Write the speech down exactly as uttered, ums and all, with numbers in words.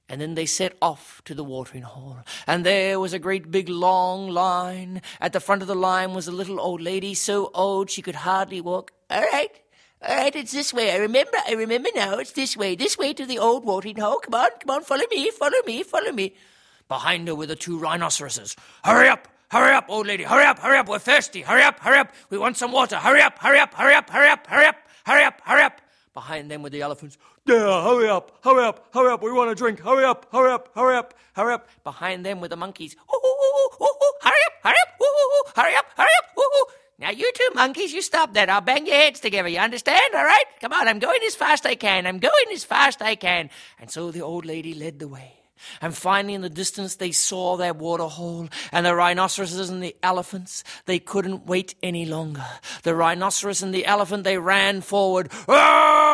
And then they set off to the watering hole. And there was a great big long line. At the front of the line was a little old lady, so old she could hardly walk. All right, all right, it's this way. I remember, I remember now. It's this way, this way to the old watering hole. Come on, come on, follow me, follow me, follow me. Behind her were the two rhinoceroses. Hurry up, hurry up, old lady, hurry up, hurry up, we're thirsty. Hurry up, hurry up, we want some water. Hurry up, hurry up, hurry up, hurry up, hurry up, hurry up, hurry up. Behind them were the elephants. Yeah, hurry up, hurry up, hurry up, we want a drink. Hurry up, hurry up, hurry up, hurry up. Behind them were the monkeys. Ooh, ooh, ooh, ooh, ooh, hurry up, hurry up, ooh, ooh, ooh, hurry up, hurry up, ooh, ooh. Now you two monkeys, you stop that. I'll bang your heads together, you understand? All right? Come on, I'm going as fast as I can. I'm going as fast as I can. And so the old lady led the way. And finally, in the distance, they saw their water hole, and the rhinoceroses and the elephants, they couldn't wait any longer. The rhinoceros and the elephant, they ran forward. Arr!